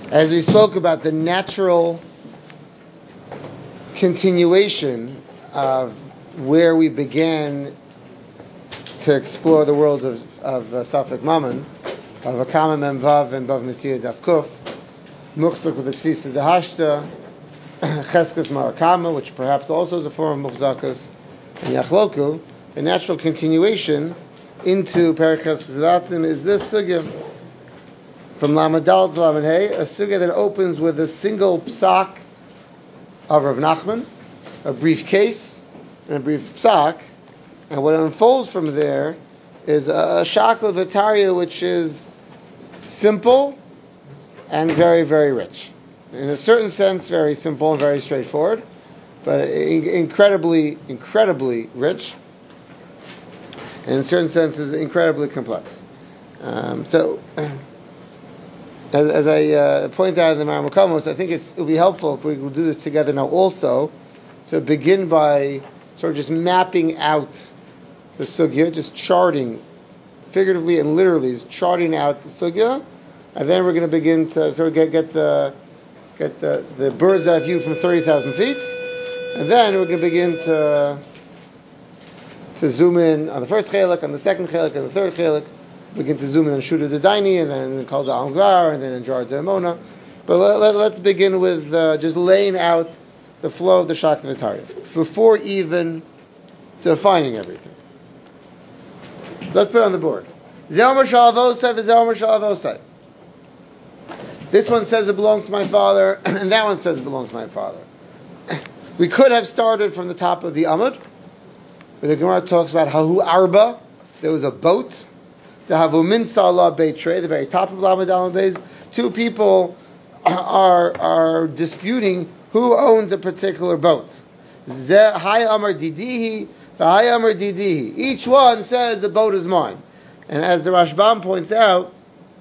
As we spoke about the natural continuation of where we began to explore the world of Safek Mammon, of Akama Mem Vav and Bav Metzia Daf Kuf, Muchzak with the Tfisa Dehashta, Cheskas Marakama, which perhaps also is a form of Muchzakas, and Yachloku, the natural continuation into Perek Cheskas Vatim is this sugya from Lamadal to Lamed Hey, a sugya that opens with a single psak of Rav Nachman, a brief case and a brief psak, and what unfolds from there is a shakla v'tarya which is simple and very, very rich. In a certain sense, very simple and very straightforward, but incredibly, incredibly rich. And in certain senses, incredibly complex. As I point out in the Maramakomos, I think it will be helpful if we will do this together now also, to begin by sort of just mapping out the sugya, just charting, figuratively and literally, just charting out the sugya, and then we're going to begin to sort of get the bird's eye view from 30,000 feet, and then we're going to begin to zoom in on the first chelik, on the second chelik, and the third chelik. Begin to zoom in on Shuda the Daini, and then call the Algar, and then in Jar Mona. But let's begin with just laying out the flow of the Shakla V'Tarya before even defining everything. Let's put it on the board. This one says it belongs to my father, and that one says it belongs to my father. We could have started from the top of the Amud, where the Gemara talks about Hahu Arba, there was a boat. The Havumin Salah Beitre, the very top of Lamed Aleph Beis, two people are disputing who owns a particular boat. Hai Amar Didihi, Hai Amar Didihi. Each one says the boat is mine. And as the Rashbam points out,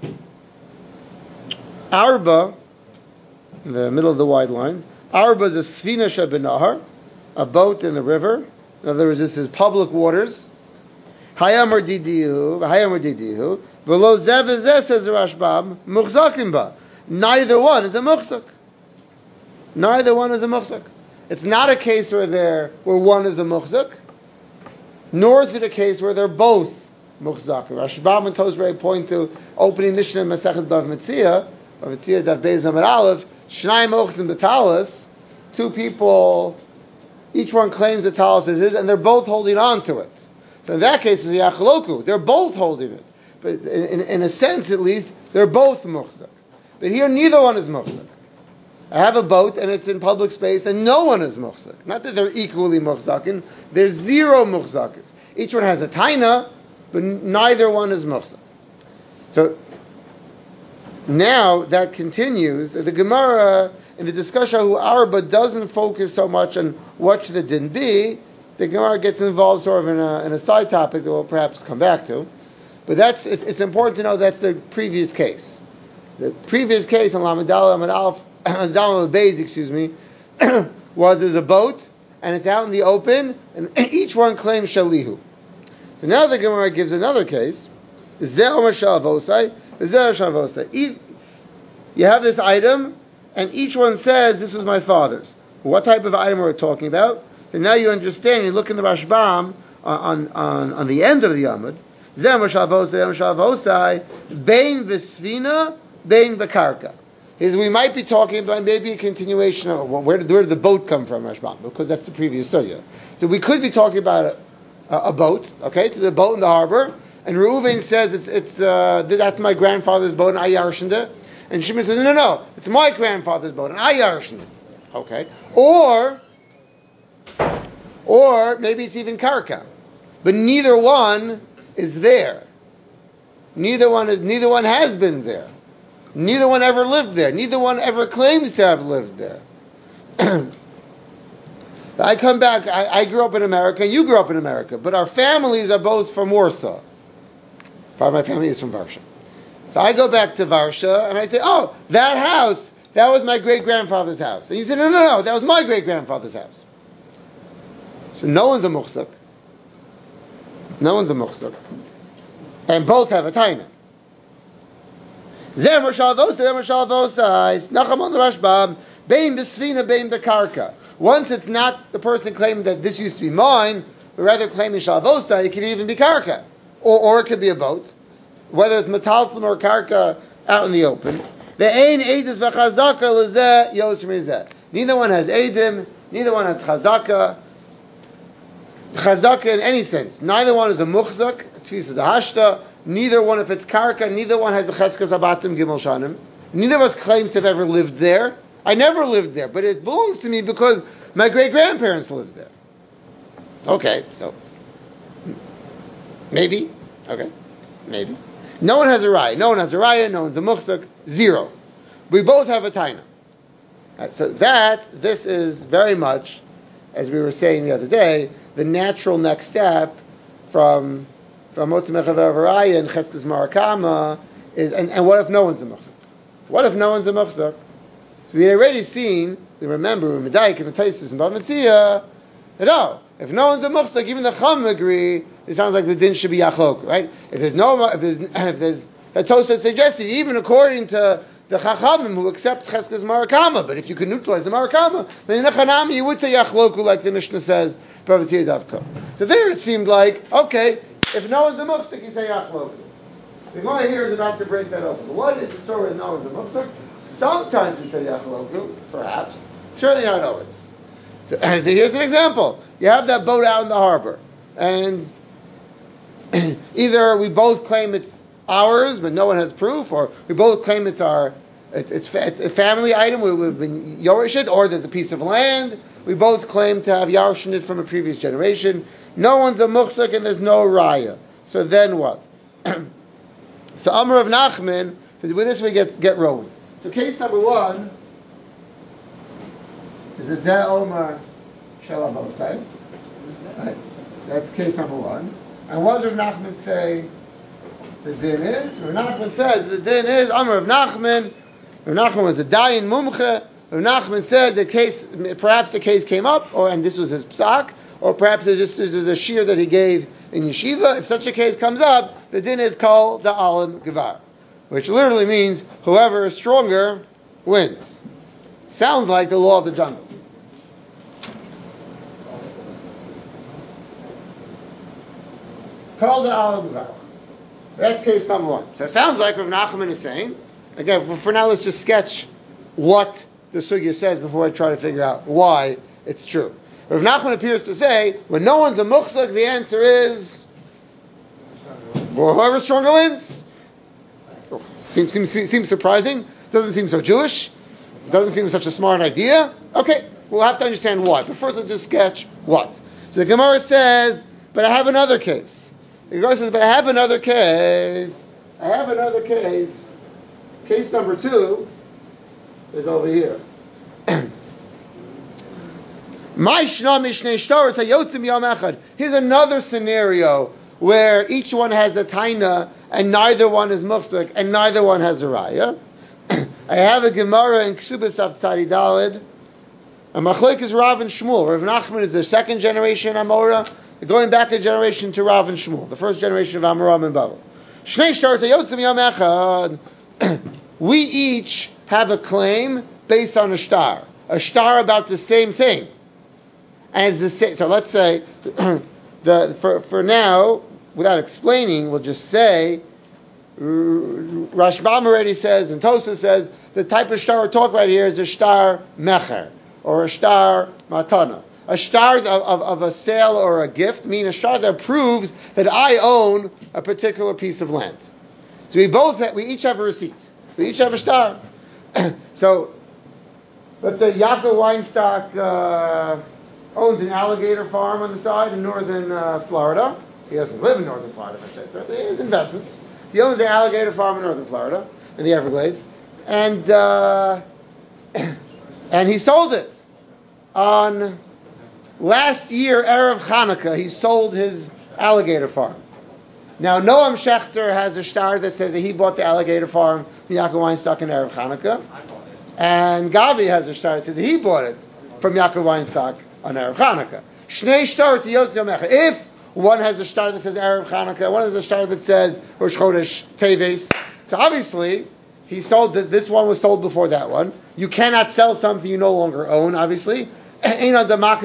Arba, in the middle of the wide lines, Arba is a Sfina Shabenahar, a boat in the river. In other words, this is public waters. Hayamar didihu, v'lo zeh v'zeh, says the Rashbam, muchzakim ba. Neither one is a muchzak. Neither one is a muchzak. It's not a case where one is a muchzak, nor is it a case where they're both muchzakim. Rashbam and Tosrei point to opening Mishnah Masechet Bav Metzia Daf Beis Amud Aleph, Shnai Mochzim B'Talis, two people, each one claims the talis is his, and they're both holding on to it. So in that case, it's the Yachaloku. They're both holding it. But in a sense, at least, they're both muchzak. But here, neither one is muchzak. I have a boat, and it's in public space, and no one is muchzak. Not that they're equally muchzakin. There's zero muchzakis. Each one has a taina, but neither one is muchzak. So now that continues. The Gemara, in the discussion of Arba, doesn't focus so much on what should the din be. The Gemara gets involved sort of in a side topic that we'll perhaps come back to. But it's important to know that's the previous case. The previous case on Lamed Aleph Beis, was there's a boat, and it's out in the open, and each one claims Shalihu. So now the Gemara gives another case. You have this item, and each one says, this was my father's. What type of item are we talking about? And now you understand, you look in the Rashbam on the end of the Amud, Bein v'svina, bein v'karka. We might be talking about maybe a continuation of where did the boat come from, Rashbam? Because that's the previous sugya. So we could be talking about a boat, okay? So the boat in the harbor, and Reuven says that's my grandfather's boat, and I yarshened it. And Shimon says, no, it's my grandfather's boat, and I yarshened it. Okay? Or maybe it's even karka, but neither one is there. Neither one has been there. Neither one ever lived there. Neither one ever claims to have lived there. I come back. I grew up in America. You grew up in America, but our families are both from Warsaw. Part of my family is from Varsha. So I go back to Varsha and I say, "Oh, that house, that was my great grandfather's house." And you say, "No, that was my great grandfather's house." So no one's a muchzak. And both have a taina. Zeh Mashal Vosai, Nacham on the Rashbam, Bein B'Sfina, Bein B'Karka. Once it's not the person claiming that this used to be mine, but rather claiming Shalvosa, it could even be Karka. Or it could be a boat. Whether it's Metalflim or Karka out in the open. The Ein Eidus V'Chazaka L'Zeh Yos Rizeh. Neither one has Eidim, neither one has Chazaka. Chazaka in any sense. Neither one is a Muchzak, Tfisa the Hashta. Neither one, if it's Karka, neither one has a Cheskas Abatim Gimel Shanim. Neither of us claims to have ever lived there. I never lived there, but it belongs to me because my great-grandparents lived there. Okay, so maybe. Okay, maybe. No one has a raya. No one has a raya. No one's a muchzak. Zero. We both have a taina. Right, so this is very much, as we were saying the other day, the natural next step from Motzei Mechaver Raya and Cheskes Marakama is, and what if no one's a muchzak? What if no one's a muchzak? We had already seen, we remember, in Medaik and the Taisis and Bava Metzia, that if no one's a muchzak, even the Chum agree, it sounds like the din should be yachlok, right? If there's that Tosha suggested, even according to the Chachamim who accept Cheskes Marakama, but if you can neutralize the Marakama, then in the Chanami you would say yachloku, like the Mishnah says, Bava Metzia Davka. So there it seemed like, okay, if no one's a muchzak, you say yachloku. The Gemara here is about to break that open. What is the story of no one's a muchzak? Sometimes we say yachloku, perhaps. Certainly not always. So here's an example. You have that boat out in the harbor, and either we both claim it's ours, but no one has proof, or we both claim it's a family item, we've been yorishit, or there's a piece of land. We both claim to have yarishin it from a previous generation. No one's a muchzak, and there's no raya. So then what? So Amar of Nachman, with this we get rolling. So case number one is the Zeh Omar Shalavosai. Right? That's case number one. And what does Rav Nachman say the din is? Rav Nachman says the din is Amar of Nachman. Rav Nachman was a dayan mumche. Rav Nachman said perhaps the case came up, and this was his psak, or perhaps this was a shir that he gave in yeshiva. If such a case comes up, the din is called the alim gevar, which literally means whoever is stronger wins. Sounds like the law of the jungle. Called the alim gevar. That's case number one. So it sounds like Rav Nachman is saying, again, for now let's just sketch what the sugya says before I try to figure out why it's true. Rav Nachman appears to say, when no one's a muchzak, the answer is, well, whoever stronger wins. Seems surprising. Doesn't seem so Jewish. Doesn't seem such a smart idea. Okay, we'll have to understand why. But first let's just sketch what. So the Gemara says, but I have another case. The Gemara says, but I have another case. Case number two is over here. Here's another scenario where each one has a taina and neither one is muchzak and neither one has a raya. I have a Gemara in Ksubas Avtzari Dalid. A machlek is Rav and Shmuel. Rav Nachman is the second generation Amora, going back a generation to Rav and Shmuel, the first generation of Amoram and Babel. We each have a claim based on a star about the same thing. And it's the same. So let's say, for now, without explaining, we'll just say, Rashbam already says, and Tosa says, the type of star we're talking about here is a star mecher, or a star matana. A star of a sale or a gift, meaning a star that proves that I own a particular piece of land. So we each have a receipt. We each have a star. So, let's say Yaakov Weinstock owns an alligator farm on the side in northern Florida. He doesn't live in northern Florida, but he has investments. He owns an alligator farm in northern Florida, in the Everglades, and he sold it on last year, Erev Hanukkah. He sold his alligator farm. Now, Noam Schechter has a star that says that he bought the alligator farm from Yaakov Weinstock in Erev Hanukkah, and Gavi has a star that says that he bought it from Yaakov Weinstock on Erev Hanukkah. Shnei shtar tiyotz yom echad. If one has a star that says Erev Hanukkah, one has a star that says Rosh Chodesh Teves, so obviously he sold this one was sold before that one. You cannot sell something you no longer own, obviously. Right?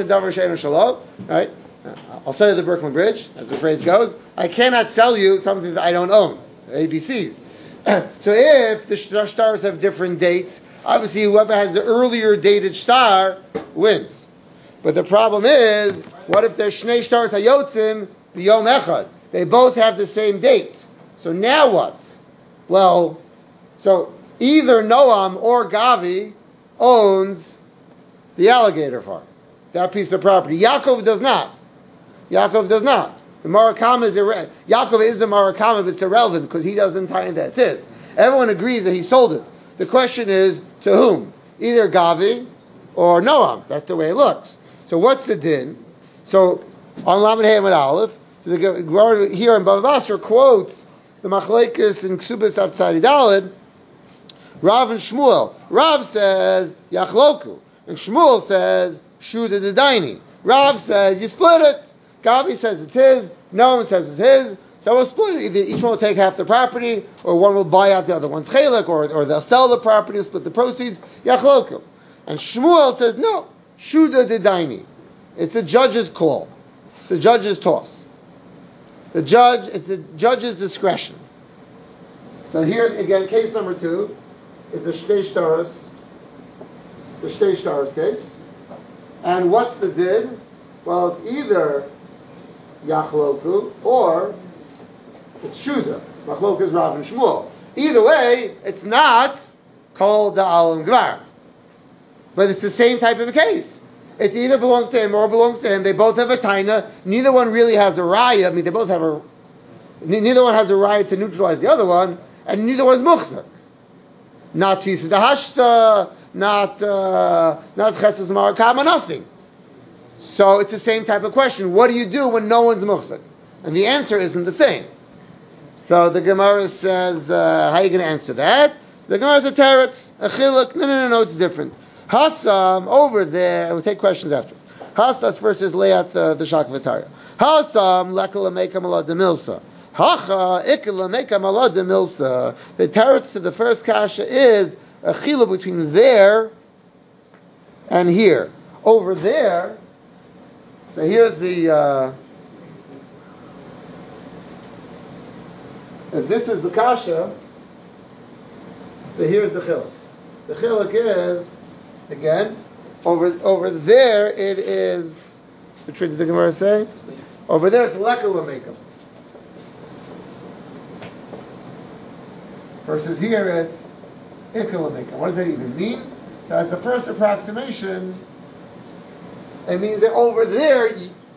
I'll sell you the Brooklyn Bridge, as the phrase goes. I cannot sell you something that I don't own. ABCs. So if the stars have different dates, obviously whoever has the earlier dated star wins. But the problem is, what if there's Shnei Stars Hayotzim B'Yom Echad? They both have the same date. So now what? Well, so either Noam or Gavi owns the alligator farm, that piece of property. Yaakov does not. The Marakama is Yaakov is a Marakama, but it's irrelevant because he doesn't tie in that. It's his. Everyone agrees that he sold it. The question is, to whom? Either Gavi or Noam. That's the way it looks. So what's the din? So on Lamed Hey Amud Aleph, so the Gemara here in Bava Basra quotes the Machlekes in Ksubas Tzadi Daled, Rav and Shmuel. Rav says Yachloku, and Shmuel says Shuda Dedaini. Rav says you split it. Gavi says it's his. Noam says it's his. So we'll split it. Either each one will take half the property, or one will buy out the other one's chelik, or they'll sell the property and split the proceeds. Yachloku. And Shmuel says no. Shuda Dedaini. It's the judge's call. It's the judge's toss. It's the judge's discretion. So here again, case number 2 is the Shtei Shtaros case. And what's the din? Well, it's either Yachloku or it's Shuda. Machlok is Rav and Shmuel. Either way, it's not called the Alam Gvar. But it's the same type of a case. It either belongs to him or belongs to him. They both have a taina. Neither one really has a raya. I mean, neither one has a raya to neutralize the other one, and neither one is muchzak. Not tisa dahashta, not chesed marakama, nothing. So it's the same type of question. What do you do when no one's muchzak? And the answer isn't the same. So the Gemara says, how are you going to answer that? The Gemara says, teretz, a chiluk. No, it's different. Hasam, over there, and we'll take questions after. Hasam first is lay out the Shakvatara. Hasam, lekala mekam ala de milsa. Hacha, ikala mekam ala de milsa. The teretz to the first kasha is a chila between there and here. Over there, so here's the, if this is the kasha, so here's the chiluk. The chiluk is, again, over there it is, which way did the Gemara say? Over there it's lekal l'meikam. Versus here it's ikal l'meikam. What does that even mean? So as the first approximation, it means that over there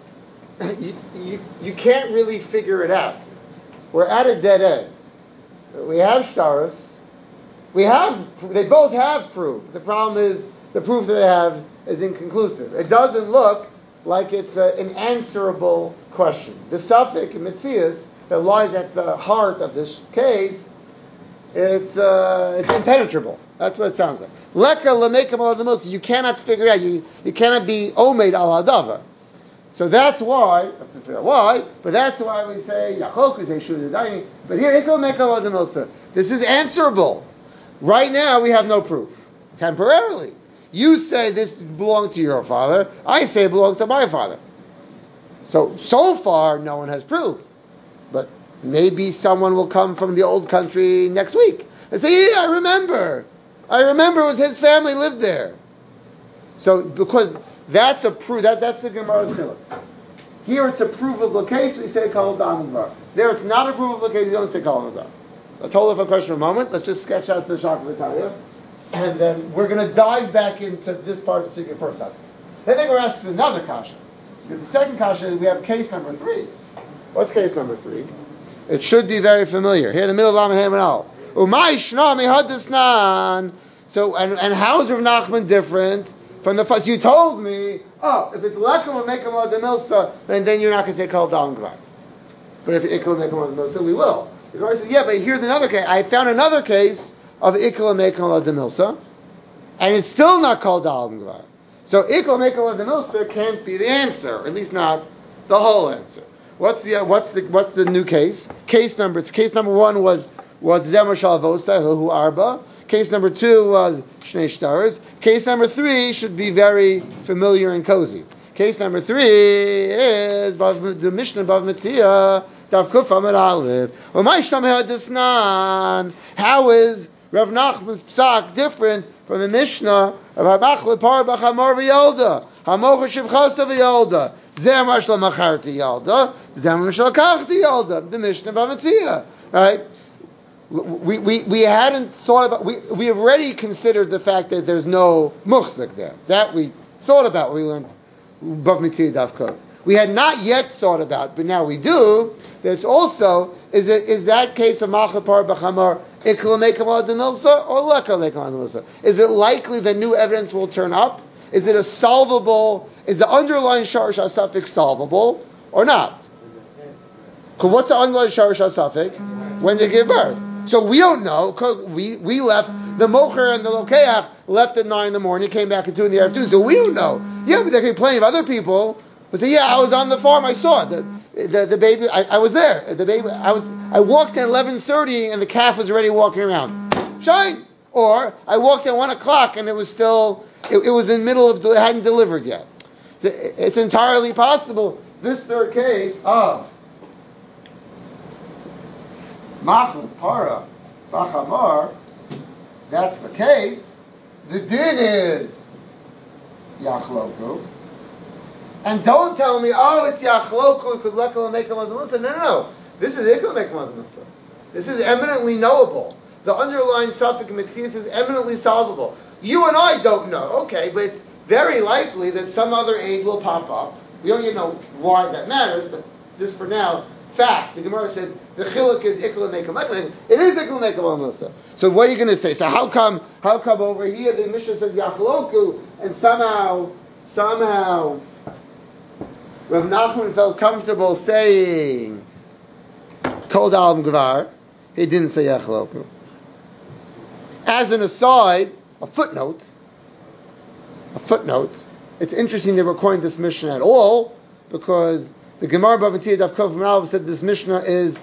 you can't really figure it out. We're at a dead end. We have shtaros. They both have proof. The problem is the proof that they have is inconclusive. It doesn't look like it's an answerable question. The suffix in Metzias that lies at the heart of this case, it's impenetrable. That's what it sounds like. Leka lemekam al adamos. You cannot figure it out. You cannot be omeid al hadavar. So that's why, I have to figure out why, but that's why we say Yachok, we say Shudadayni. But here, Ikal Mekal Adamosa. This is answerable. Right now, we have no proof. Temporarily. You say this belonged to your father. I say it belonged to my father. So far, no one has proved. But maybe someone will come from the old country next week and say, yeah, I remember it was his family lived there. So, because that's a proof, that's the Gemara's chiluk. Here it's a provable case, we say Kol Damar. There it's not a provable case, we don't say Kol Damar. Let's hold off a question for a moment. Let's just sketch out the Shakvataya. And then we're going to dive back into this part of the Sugya first. Then the Gemara asks another kasha. Because the second kasha, we have case number 3. What's case number 3? It should be very familiar. Here in the middle of Lamed Hey Amud Aleph. Umay Shna Mihadisnan. So, and how is Rav Nachman different from the first? You told me, if it's Lekam or Mekam or Demilsa, then you're not going to say Kol Dam Gvar. But if Ikal Mekam or Demilsa, we will. The Gemara says, yeah, but here's another case. I found another case of Ikal Mekam or Demilsa, and it's still not called Dam Gvar. So Ikal Mekam or Demilsa can't be the answer, or at least not the whole answer. What's the new case? Case number 1 was was Zemer Shalvosa, who Arba. Case number 2 was Shnei Shtaros. Case number 3 should be very familiar and cozy. Case number 3 is the Mishnah Bav Metzia, Dav Kuf Amid Aleph. How is Rav Nachman's psak different from the Mishnah of Habachla Par Bachamar V'Yolda, Hamocher Shivchasa V'Yolda, Zemar Shlo Macharti Yolda, Zemar Shlo Kachti Yolda, the Mishnah Bav Metzia, right? We hadn't thought about, we have already considered the fact that there's no muchzik there. That we thought about when we learned Bav Metzia Dav Kuf. We had not yet thought about, but now we do, that it's also, is that case of Machla Par Bachamar Ikla Nekam Adamilsa or Lekal Nekam Adamilsa? Is it likely that new evidence will turn up? Is it a solvable, is the underlying Sharish HaSafik solvable or not? Because what's the underlying Sharish HaSafik? When they give birth. So we don't know, because we left, the Mocher and the Lokeach left at 9 in the morning, came back at 2 in the afternoon, so we don't know. Yeah, but there could be plenty of other people who say, yeah, I was on the farm, I saw it. The baby, I was there. The baby, I walked at 11:30 and the calf was already walking around. Shine! Or I walked at 1 o'clock and it was still, it was in the middle of, it hadn't delivered yet. It's entirely possible. This third case of Machlef Para Bachamar, that's the case. The din is Yachloku. And don't tell me, oh, it's Yachloku because Lekal Mekam Adamusa. No. This is Ikal Mekam Adamusa. This is eminently knowable. The underlying Safek Metzias is eminently solvable. You and I don't know, okay, but it's very likely that some other aid will pop up. We don't even know why that matters, but just for now, fact. The Gemara said the chiluk is Ikal Mekam Adamusa. It is Ikal Mekam Adamusa. So what are you going to say? So how come over here the Mishnah says Yachloku and somehow Rav Nachman felt comfortable saying Kol Dalam Gvar. He didn't say Yachloku. As an aside, a footnote. It's interesting they were quoting this Mishnah at all because the Gemara Bava Metzia Daf Kuf Aleph said this Mishnah is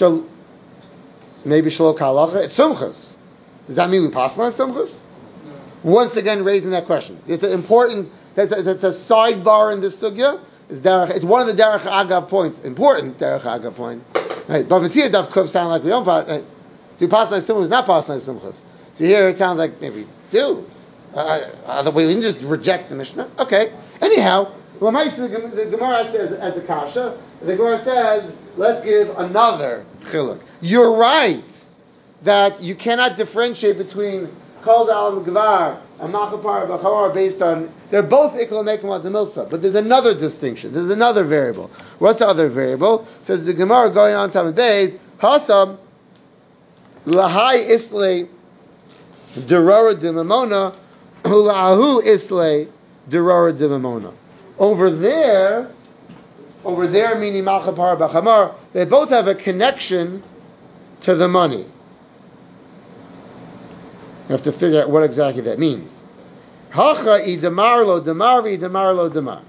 maybe Shalok Halacha. It's Sumchus. Does that mean we pass on Sumchus? No. Once again, raising that question. It's an important. That's a sidebar in this sugya. It's one of the Derech Agav points. Important Derech Agav point. Right. Bava Metzia Daf Kuf sound like we don't pass. Do pass on Sumchus? Not pass on Sumchus. So here it sounds like maybe do. We didn't just reject the Mishnah. Okay. Anyhow, the Gemara says as a kasha. The Gemara says let's give another chiluk. You're right that you cannot differentiate between Kol Dalam Gvar and Machlef Para Bachamar based on they're both Ikla Nekam Milsa, but there's another distinction. There's another variable. What's the other variable? Says the Gemara going on Tamid Beis Hasam Lahai Islay Derara Dimamona Hulahu Islay Derara Dimamona. Over there meaning Machlef Para Bachamar, they both have a connection to the money. You have to figure out what exactly that means. Hacha I demar lo demar vi demar lo demar.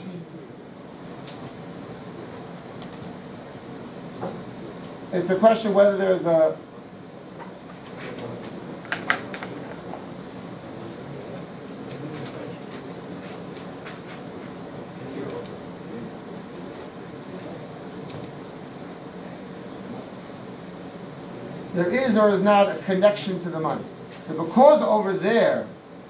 It's a question whether there's a there is or is not a connection to the money. So because over there,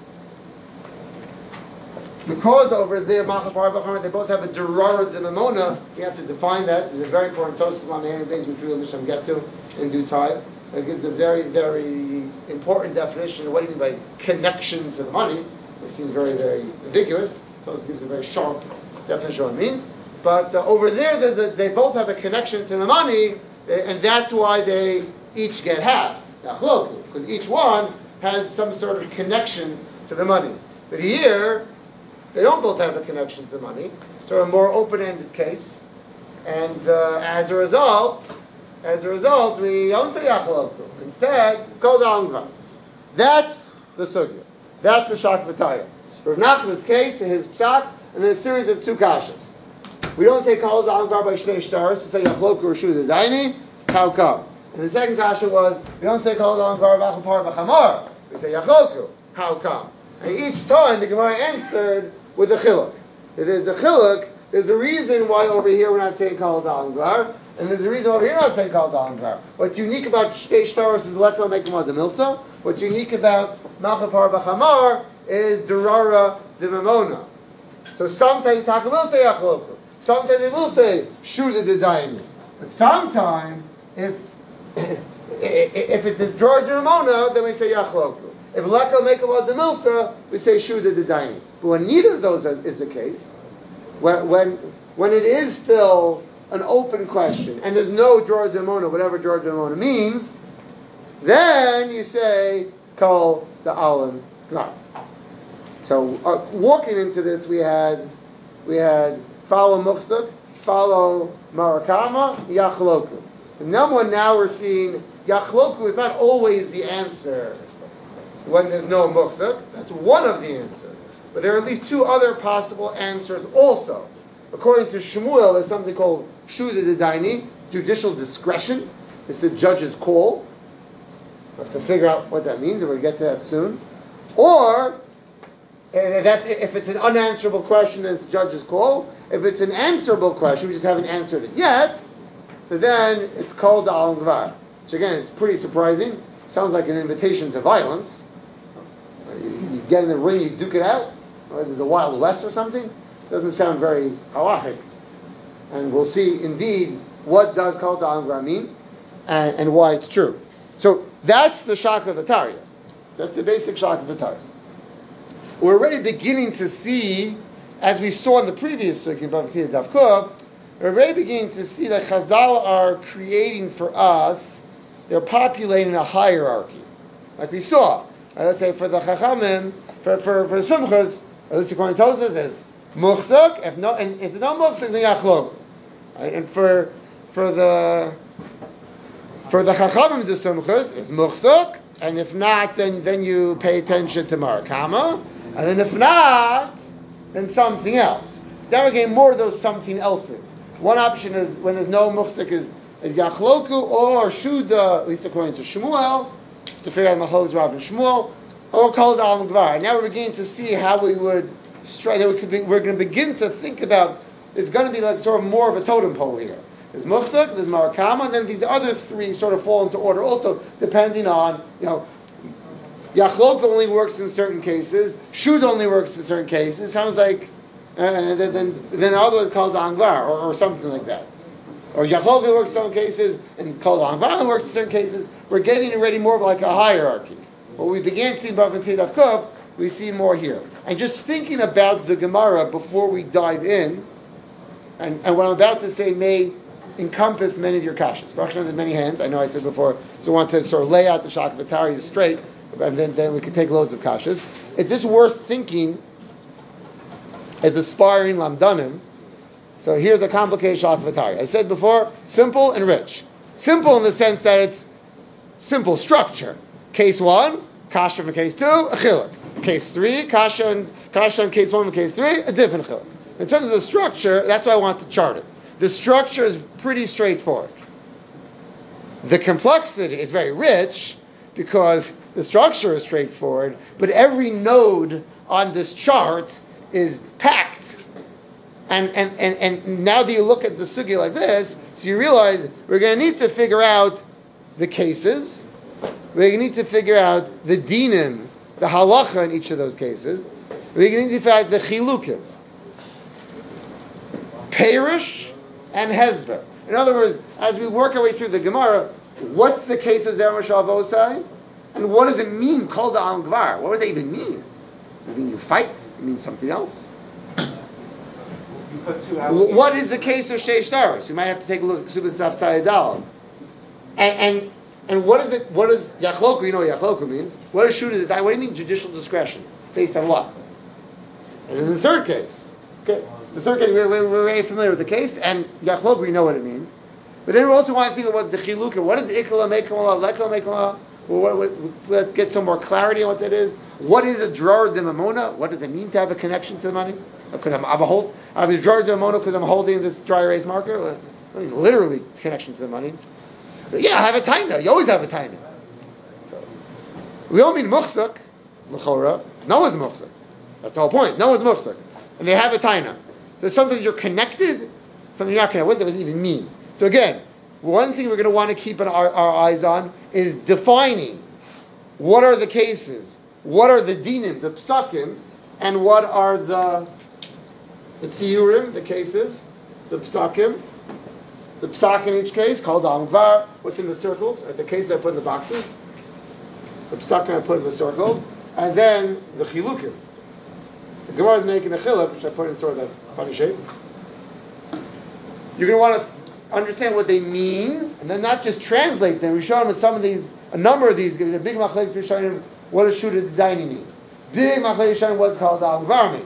Machlef Para Bachamar, they both have a derara d'mamona. We have to define that. There's a very important Tosafos on the end of the page, which we will get to in due time. It gives a very, very important definition of what do you mean by connection to the money. It seems very, very ambiguous. Tosafos gives a very sharp definition of what it means. But over there, they both have a connection to the money, and that's why they each get half. Because each one has some sort of connection to the money. But here, they don't both have a connection to the money. So a more open-ended case. And as a result, we don't say Yachloku. Instead, Kol Dalam Gvar. That's the sugya. That's the Shak V'Taya. Rav Nachman's case, his psak, and then a series of two kashas. We don't say Kol Dalam Gvar by Shnei Shtaros. We say Yachloku Reshus Daini. How come? And the second kasha was, we don't say kol da'am gvar v'achal par v'chamar. We say yacholku. How come? And each time the Gemara answered with a chiluk. If there's a chiluk, there's a reason why over here we're not saying kol da'am gvar, and there's a reason why over here we're not saying kol da'am gvar. What's unique about shtei shtaros is lekla mekum adamilsa. What's unique about machal par v'chamar is durara d'mamona. So sometimes Taka will say yachloku. Sometimes they will say shuda d'dayini. But sometimes if it's a George Ramona, then we say yachloku. If lekal mekalad the milsa, we say shuda d'dayini. But when neither of those is the case, when it is still an open question and there's no George Ramona, whatever George Ramona means, then you say kol da'alim gvar. So walking into this, we had follow muchzak, follow marakama, yachloku. And now we're seeing yachloku is not always the answer when there's no muchzak. That's one of the answers, but there are at least two other possible answers also. According to Shmuel, there's something called shuda d'dayini, judicial discretion. It's the judge's call. We have to figure out what that means, and we'll get to that soon. Or that's if it's an unanswerable question, then it's the judge's call. If it's an answerable question, we just haven't answered it yet, so then it's called da'alim gvar. Which again is pretty surprising. Sounds like an invitation to violence. You get in the ring, you duke it out. Or there's a Wild West or something. Doesn't sound very halachic. And we'll see indeed what does called da'alim gvar mean and why it's true. So that's the Shaka V'Tarya. That's the basic Shaka V'Tarya. We're already beginning to see, as we saw in the previous Sukkim, Bavtiyah Daf Kuf, we're already beginning to see that Chazal are creating for us, they're populating a hierarchy. Like we saw. Let's say for the Chachamim, for Sumchas, at least according to Tosas, is Muchzak, if no Muchzak, then Yachlok. And for the Chachamim, the Sumchas, is Muchzak, and if not, then you pay attention to Marakama. And then if not, then something else. Now we're getting more of those something else's. One option is when there's no muchzik is yachloku or shuda, at least according to Shmuel, to figure out Machlokes Rav and Shmuel, or called da'alim gvar. And now we're beginning to see how we would strike. We're going to begin to think about. It's going to be like sort of more of a totem pole here. There's muchzik, there's marakama, and then these other three sort of fall into order also, depending on Yachlok only works in certain cases. Shud only works in certain cases. Sounds like then otherwise called Angvar or something like that. Or Yachlok only works in some cases and called Angvar only works in certain cases. We're getting already more of like a hierarchy. What we began to see in Bava Metzia Daf Kuf, we see more here. And just thinking about the Gemara before we dive in, and what I'm about to say may encompass many of your kashas. Baruch Hashem has many hands. I know I said before, so I want to sort of lay out the Shaka V'Tarya straight. And then we can take loads of kashas. It's just worth thinking as aspiring lamdanim. So here's a complicated Shaka V'Tarya. I said before, simple and rich. Simple in the sense that it's simple structure. Case 1, kasha from case 2, a chiluk. Case 3, kasha on case 1 and case 3, a different chiluk. In terms of the structure, that's why I want to chart it. The structure is pretty straightforward. The complexity is very rich, because the structure is straightforward, but every node on this chart is packed. And now that you look at the sugya like this, so you realize we're going to need to figure out the cases, we're going to need to figure out the dinim, the halacha in each of those cases, we're going to need to figure out the chilukim, Perish and Hezber. In other words, as we work our way through the Gemara, what's the case of Zerah Shavosai? And what does it mean, called da'alim gvar? What does that even mean? Does it mean you fight? It means something else? What is the case of Sheish Daros? You might have to take a look at Ksubas Saf Tzayadal. And what is it? What does Yachloku? You know what Yachloku means. What does Shuda D'Dayin? What do you mean judicial discretion? Based on what? And then the third case. Okay, the third case we're very familiar with the case, and Yachloku we know what it means. But then we also want to think about the Chiluka. What is the Ikla Meikala, Lekla Meikala? Let's get some more clarity on what that is. What is a Drar de Mamona? What does it mean to have a connection to the money? Because I'm a Drar de Mamona because I'm holding this dry erase marker. I mean, literally connection to the money. So, yeah, I have a taina. You always have a taina. So, we all mean muchsak, l'chora. No one's muchsak. That's the whole point. No one's muchsak. And they have a taina. There's something you're connected, something you're not connected. What does it even mean? So again, one thing we're going to want to keep our eyes on is defining what are the cases, what are the dinim, the psakim, and what are the tziyurim, the cases, the psakim. The psak in each case, called al-gvar, what's in the circles, or the cases I put in the boxes. The psakim I put in the circles. And then the chilukim. The Gemara is making a chiluk, which I put in sort of that funny shape. You're going to want to understand what they mean, and then not just translate them. We show them some of these, a number of these, the big machlekes, we show them what does shuda d'daini mean. Big machlekes show them what's called al-gvar mean.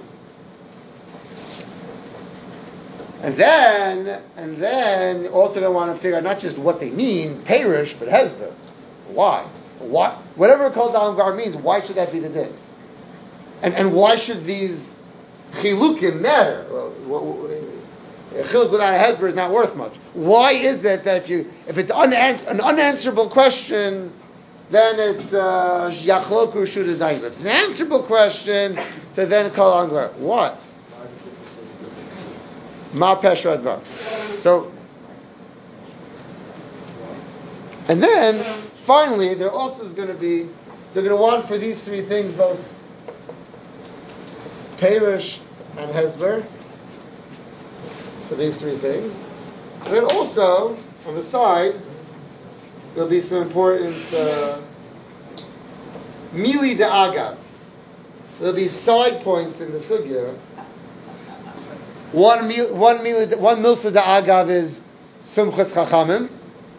And then also going to want to figure out not just what they mean, perish, but hezber. Why? What? Whatever called al-gvar means, why should that be the din? And why should these chilukim matter? A chiluk without a hezber is not worth much. Why is it that if it's an unanswerable question, then it's yachloku shuda daim? If it's an answerable question, so then call al-gvar. What? Ma peshra advar. So, and then finally, there also is going to be. So, they're going to want for these three things both perish and hezber. For these three things, and then also on the side there'll be some important mili de agav. There'll be side points in the sugya. One milsa de agav is Simchas Chachamim.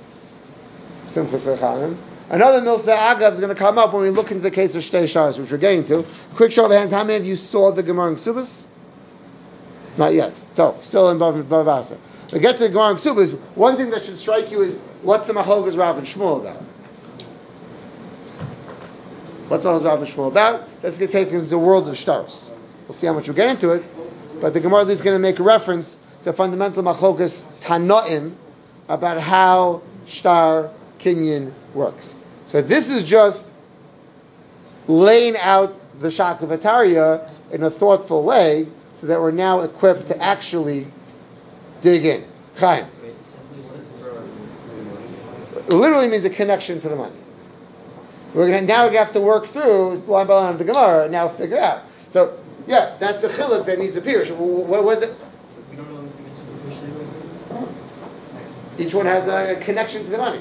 Another milsa de agav is going to come up when we look into the case of Shtei Sharos, which we're getting to. Quick show of hands, how many of you saw the Gemara in Ksubas? Not yet. So, still in Bavasa. To get to the Gemara in Ksubas, one thing that should strike you is, what's the Machlokas Rav and Shmuel about? What's the Machlokas Rav and Shmuel about? That's going to take us into the world of Shtaros. We'll see how much we get into it. But the Gemara is going to make a reference to fundamental Machlokas Tanoim about how Shtar Kinyan works. So this is just laying out the Shaklavataria in a thoughtful way, so that we're now equipped to actually dig in. Chaim. It literally means a connection to the money. We're going to now have to work through line by line of the Gemara and now figure out. So, yeah, that's the chiluk that needs a pirush. What was it? Each one has a connection to the money.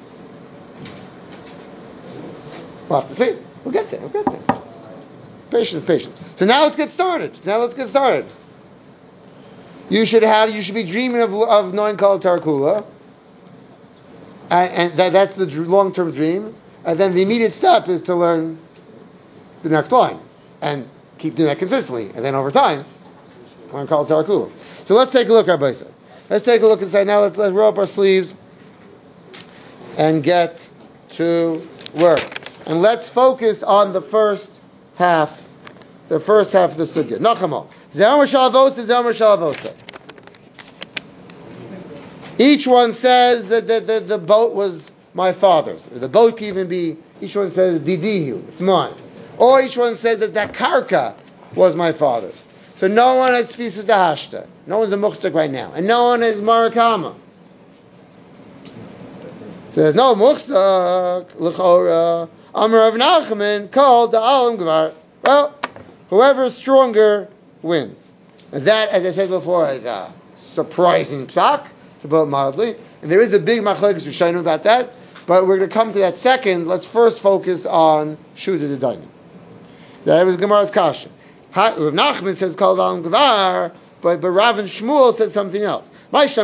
We'll have to see. We'll get there. Patience. So now let's get started. You should be dreaming of knowing Kol Tarakula, and that's the long-term dream. And then the immediate step is to learn the next line and keep doing that consistently. And then over time, learn Kol Tarakula. So let's take a look, Rabbi said. Let's take a look and say, now let's roll up our sleeves and get to work. And let's focus on the first half of the sugya. Nachamo. Ze'omer shalavosa. Each one says that the boat was my father's. The boat can even be, each one says, didihu, it's mine. Or each one says that karka was my father's. So no one has tfisas dahashta. No one's a muchstak right now. And no one is marakama. So there's no muchstak, l'chora, Amar Rav Nachman called the Alam Gvar. Well, whoever's stronger wins. And that, as I said before, is a surprising psak, to put it mildly. And there is a big machlekes Rishonim about that, but we're going to come to that second. Let's first focus on Shuda D'Dainin. That was Gemara's kasha. Rav Nachman says called Alam Gvar, but Rav and Shmuel said something else. How is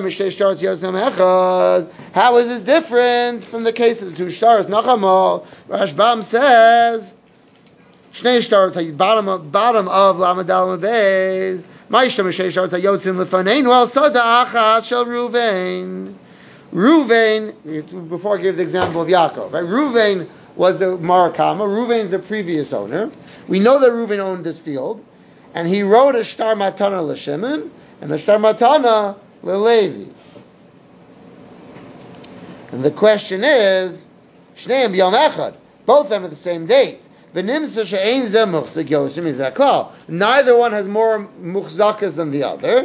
this different from the case of the two stars? Nachamo, Rashbam says, Shnei stars, bottom of Lamed Aleph Beis. Ma'isha Mishnei stars, Yotzin Lefaneinu El Sada Achas Shel Ruvain. Ruvain, before I give the example of Yaakov, right? Ruvain was the Marakama. Ruvain is the previous owner. We know that Ruvain owned this field, and he wrote a Shtar Matana L'Shimon and a Shtar Matana LeLevi. And the question is, Shneim b'yom echad, both of them at the same date. V'nimsa she'ein zeh muchzik yosim is that klal. Neither one has more muchzakas than the other.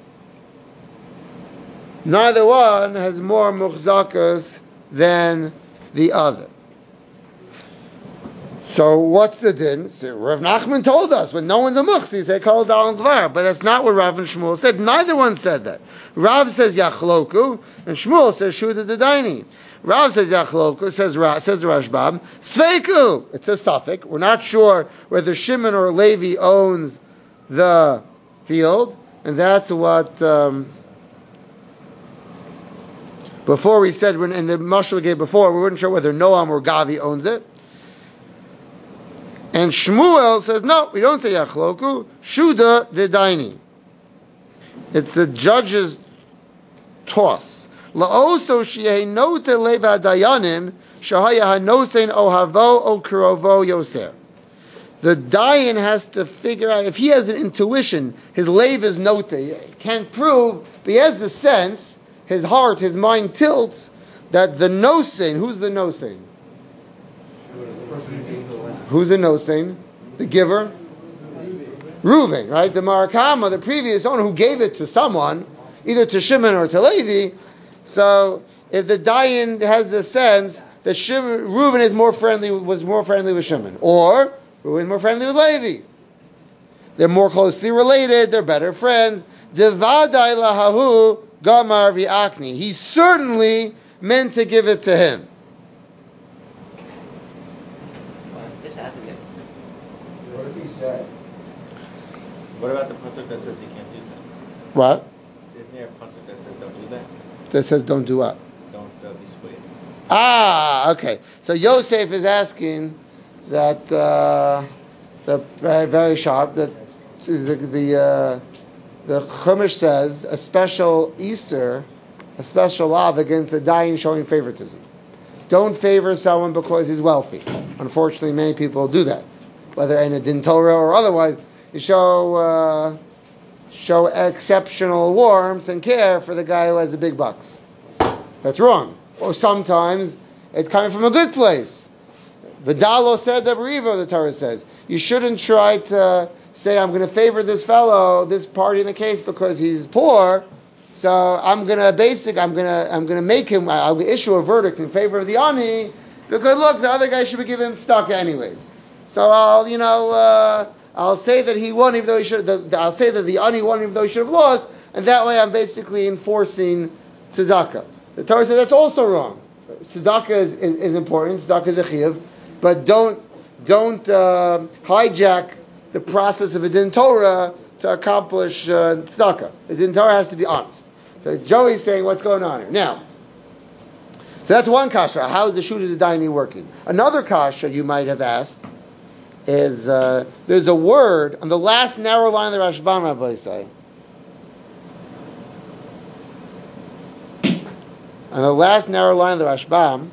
Neither one has more muchzakas than the other. So what's the din? So Rav Nachman told us when no one's a muchzi, say kol dal and gvar, but that's not what Rav and Shmuel said. Neither one said that. Rav says yachloku, and Shmuel says shuda dedaini. Rav says yachloku, says Rashbam, sveiku. It's a suffix. We're not sure whether Shimon or Levi owns the field, and that's what. Before we said, in the mashal we gave before, we weren't sure whether Noam or Gavi owns it. And Shmuel says, no, we don't say Yachloku, Shuda Dedaini. It's the judge's toss. La'oso shi'ei note leva dayanim, shahaya hanosein ohavo o kurovo yoser. The dayan has to figure out, if he has an intuition, his leva is note, he can't prove, but he has the sense, his heart, his mind tilts, that the nosein, who's the nosein? Who's the nosein? The giver? Reuven, right? The Marakama, the previous owner who gave it to someone, either to Shimon or to Levi. So if the Dayan has the sense that Reuven was more friendly with Shimon, or Reuven more friendly with Levi, they're more closely related, they're better friends. Devadai lahahu gamar v'akni. He certainly meant to give it to him. Just ask him. What if he said? What about the pasuk that says you can't do that? What? Isn't there a pasuk that says don't do that? That says don't do what? Don't be split. Ah, okay. So Yosef is asking that the very sharp that the Chumash says a special Easter, a special lav against a dying showing favoritism. Don't favor someone because he's wealthy. Unfortunately, many people do that, whether in a din Torah or otherwise. You show exceptional warmth and care for the guy who has the big bucks. That's wrong. Or sometimes it's coming from a good place. Vidalo said that Beriva, the Torah says, you shouldn't try to say, I'm going to favor this fellow, this party in the case because he's poor. So I'm going to make him, I'll issue a verdict in favor of the ani because look, the other guy should be giving him stock anyways. So I'll say that he won even though he should. I'll say that the ani won even though he should have lost, and that way I'm basically enforcing tzedakah. The Torah says that's also wrong. Tzedakah is important. Tzedakah is a chiyuv, but don't hijack the process of a din Torah to accomplish tzedakah. The din Torah has to be honest. So Joey's saying what's going on here now. So that's one kasha. How is the Shuda Dedaini working? Another kasha you might have asked is there's a word on the last narrow line of the Rashbam, Rabbi say. On the last narrow line of the Rashbam,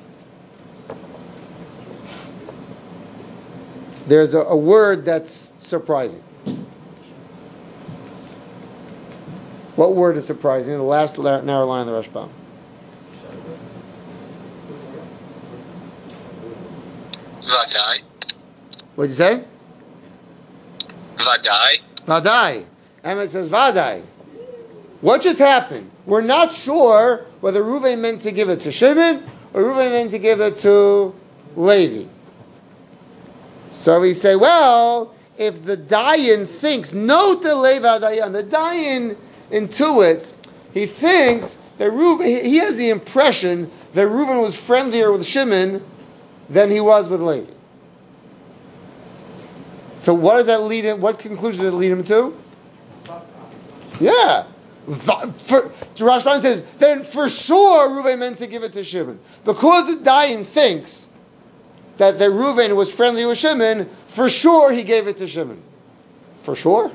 there's a word that's surprising. What word is surprising? The last narrow line of the Rashbam. Vadai. What'd you say? Vadai. Vadai. Emmett says Vadai. What just happened? We're not sure whether Reuven meant to give it to Shimon or Reuven meant to give it to Levi. So we say, well, if the Dayan thinks, note the Levi Dayan, the Dayan intuits, he thinks that Reuven, he has the impression that Reuven was friendlier with Shimon than he was with Levi. So what does that lead him? What conclusion does it lead him to? Yeah. Rashbam says, then for sure Reuven meant to give it to Shimon. Because the Dayan thinks that Reuven was friendly with Shimon, for sure he gave it to Shimon. For sure?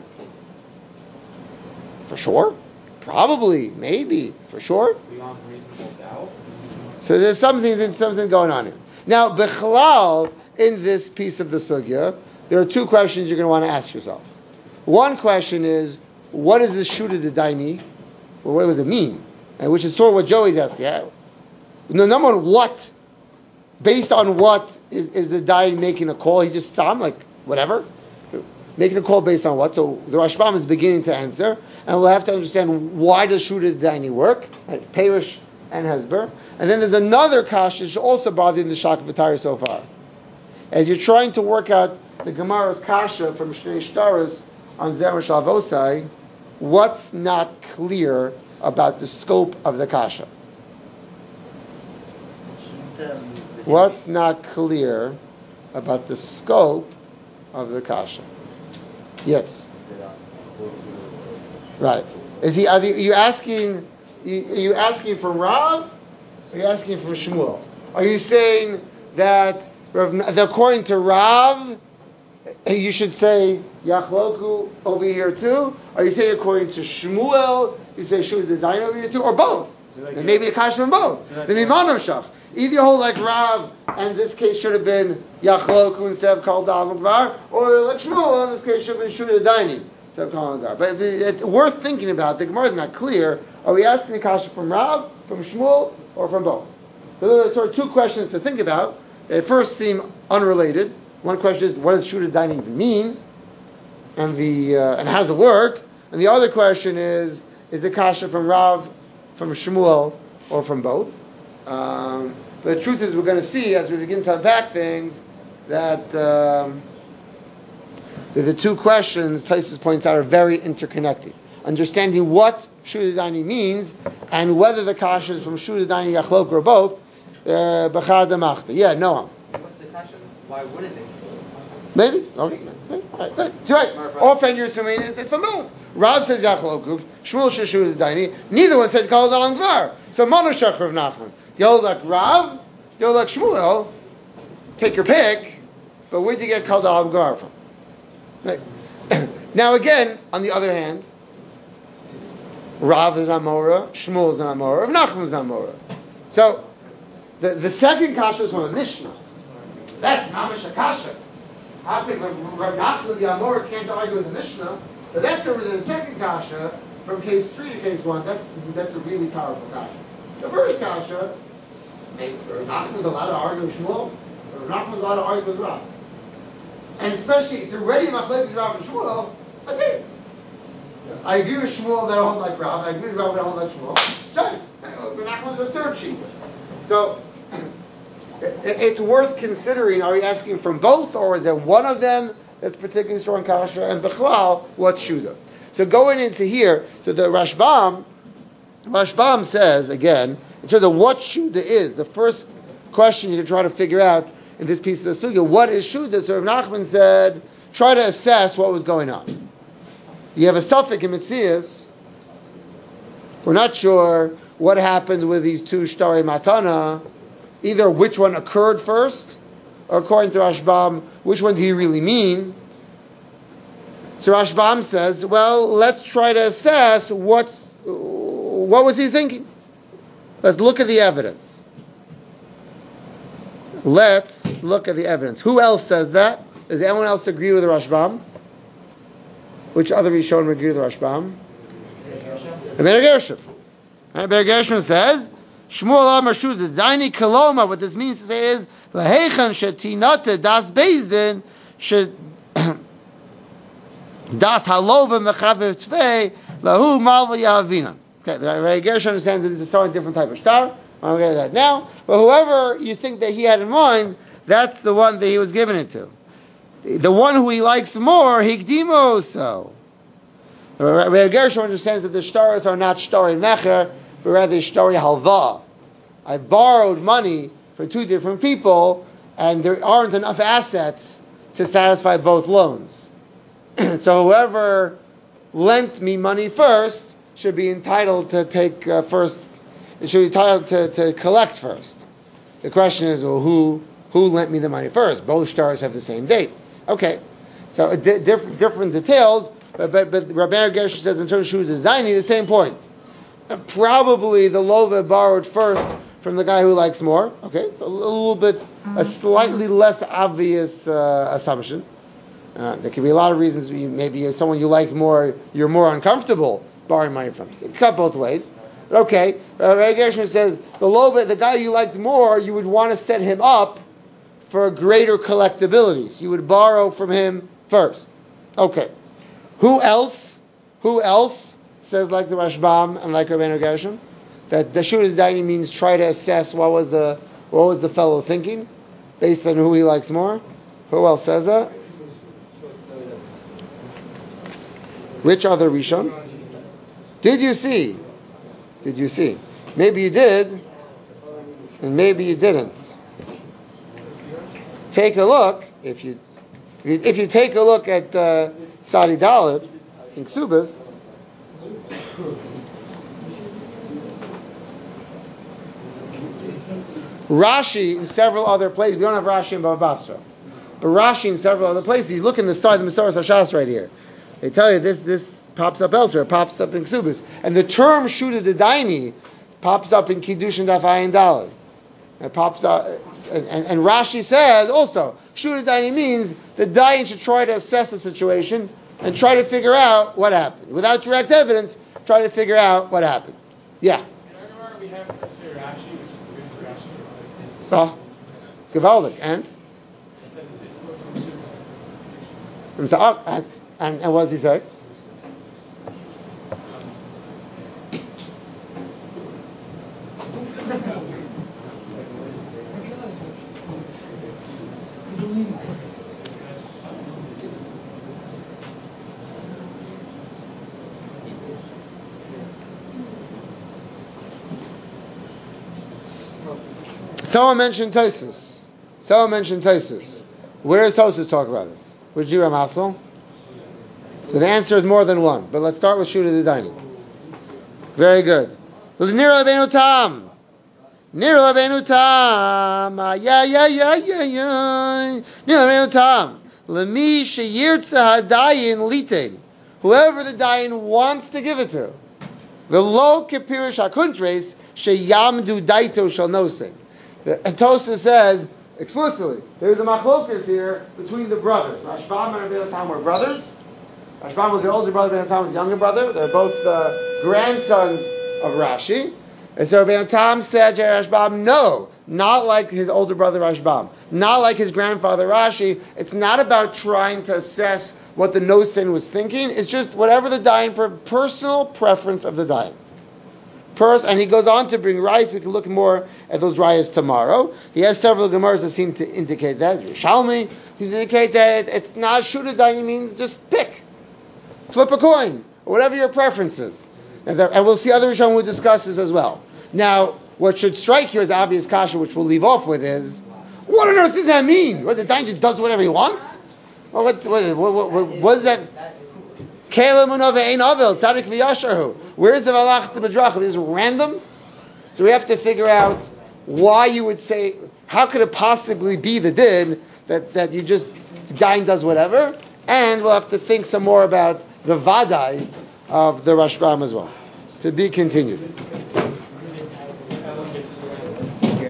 For sure? Probably, maybe, for sure. Beyond reasonable doubt. So there's something going on here. Now, Bechlal, in this piece of the sugya, there are two questions you're going to want to ask yourself. One question is, what is the Shuda Dedaini? Well, what does it mean? And which is sort of what Joey's asking. No, number one, what? Based on what is the Dayan making a call? He just stopped, like, whatever. Making a call based on what? So the Rashbam is beginning to answer, and we'll have to understand why does Shuda Daini work, like Perish and Hezber. And then there's another kasha that's also bothering the Shak V'Tari so far. As you're trying to work out the Gemara's kasha from Shnei Shtaros on Zer Shalvosai, what's not clear about the scope of the kasha? What's not clear about the scope of the kasha? Yes. Right. Are you asking from Rav? Or are you asking from Shmuel? Are you saying that according to Rav, you should say Yachloku over here too? Are you saying according to Shmuel, you say Shuda Dayan over here too? Or both? And maybe a kasha from both. The Mimanom Shach. Either you hold like Rav, and this case should have been Yachloku instead of Kol Dal Gvar, or like Shmuel, in this case should have been Shuda Daini instead of Kol Gvar. But it's worth thinking about. The Gemara is not clear. Are we asking the kasha from Rav, from Shmuel, or from both? So there are sort of two questions to think about. They first seem unrelated. One question is, what does Shuda Daini even mean? And how does it work? And the other question is the kasha from Rav, from Shmuel, or from both? But the truth is, we're going to see as we begin to unpack things that the two questions, Taisus points out, are very interconnected. Understanding what Shuda Daini means and whether the kasha is from Shuda Daini, Yachlok, or both, B'chad Machta. Yeah, Noam. What's the kasha? Why wouldn't they? Maybe. Okay. That's right. Often you're assuming it's from both. Rav says Yachlok, Shmuel says Shuda Daini. Neither one says Kol Dalam Gvar. So Monoshach Rav Nachman. The old like Rav, the old like Shmuel, take your pick, but where'd you get Kol Dalam Gvar from? Right. Now again, on the other hand, Rav is Amora, Shmuel is an Amora, Rav Nachman is Amora. So the second kasha is from a Mishnah. That's Mamash a kasha. How can Rav Nachman the Amora can't argue with the Mishnah? But that's over the second kasha from case 3 to case 1. That's a really powerful kasha. The first kasha, Rav Nachman was allowed to argue with Shmuel. Rav Nachman was allowed to argue with Rav. And especially, it's already Machlekes Rav and Shmuel. Okay, I agree with Shmuel that I don't like Rav. I agree with Rav that I don't like Shmuel. Fine. Rav Nachman was the third sheet. So it's worth considering. Are we asking from both, or is there one of them that's particularly strong kasha? And Bechlal, what's Shuda? So going into here, so the Rashbam says again, in terms of what Shuda is, the first question you can try to figure out in this piece of the sugya, what is Shuda? So Rav Nachman said, try to assess what was going on. You have a suffix in Metzias. We're not sure what happened with these two Shtari Matana, either which one occurred first, or according to Rashbam, which one did he really mean? So Rashbam says, well, let's try to assess what was he thinking. Let's look at the evidence. Let's look at the evidence. Who else says that? Does anyone else agree with the Rashbam? Which other Rishonim agree with the Rashbam? Ber Gershom. Ber Gershom says, Shmuel Amar Shuda Daini Koloma. What this means to say is, Lahechan shetinate das bezdin shet das halova mechavev tzvei lahu malva yavina. Okay, the Ber Gershom understands that this is a different type of star. I'm going to get that now. But whoever you think that he had in mind, that's the one that he was giving it to. The one who he likes more, hikdimo. So, Ber Gershom understands that the stars are not shtari mecher, but rather shtari halva. I borrowed money for two different people, and there aren't enough assets to satisfy both loans. So whoever lent me money first should be entitled to take first. It should be entitled to collect first. The question is, well, who lent me the money first? Both stars have the same date. Okay, so different details, but Rabbi Gershom says in terms of Shuda Daini, the same point. Probably the Lova borrowed first from the guy who likes more. Okay, it's a slightly less obvious assumption. There can be a lot of reasons. Maybe someone you like more, you're more uncomfortable borrowing money from. So it cut both ways. Okay, Rabbi Gershman says the guy you liked more, you would want to set him up for greater collectabilities. You would borrow from him first. Okay. Who else says like the Rashbam and like Rabbeinu Gershon that the Shura Daini means try to assess what was the fellow thinking based on who he likes more? Who else says that? Which other Rishon? Did you see? Maybe you did, and maybe you didn't. Take a look. If you take a look at Sadi Dalet in Ksubas, Rashi in several other places. We don't have Rashi in Bava Basra, but Rashi in several other places. You look in the side of the Masoras Hashas right here. They tell you this pops up elsewhere. It pops up in Ksubas, and the term Shuda Dedaini pops up in Kiddushin Daf Ayin Daled. It pops up, and Rashi says also Shuda Dedaini means the Dayan should try to assess the situation and try to figure out what happened without direct evidence. Try to figure out what happened. Yeah. We have Rashi, which is good for Rashi. So, Gewaldig, and what does he say? Someone mentioned Tosfos. Where does Tosfos talk about this? Would you, Ramasel? So the answer is more than one. But let's start with Shuda Dedaini. Very good. Nir Rabbeinu Tam. Nir Rabbeinu Tam. Lemi sheyirtza hadayin litein. Whoever the dayin wants to give it to. V'lo kepirish hakuntres sheyamdu daito shal nosei. And Tosfos says explicitly, there's a machlokas here between the brothers. Rashbam and Rabbeinu Tam were brothers. Rashbam was the older brother, Rabbeinu Tam was the younger brother. They're both grandsons of Rashi. And so Rabbeinu Tam said to Rashbam, no, not like his older brother Rashbam, not like his grandfather Rashi. It's not about trying to assess what the Nosen was thinking. It's just whatever the dayan, personal preference of the dayan. And he goes on to bring rayas. We can look more at those rayas tomorrow. He has several gemaras that seem to indicate that. Shalmi seems to indicate that it's not Shuda Daini means just pick. Flip a coin, or whatever your preference is. And we'll see other Rishonim who discuss this as well. Now, what should strike you as obvious kasha, which we'll leave off with, is, what on earth does that mean? What, the Dayan just does whatever he wants? Well, what is that? Where's the Malach the Madrach? Is it random? So we have to figure out why you would say, how could it possibly be the din that you just, the guy does whatever? And we'll have to think some more about the Vadai of the Rashbam as well. To be continued.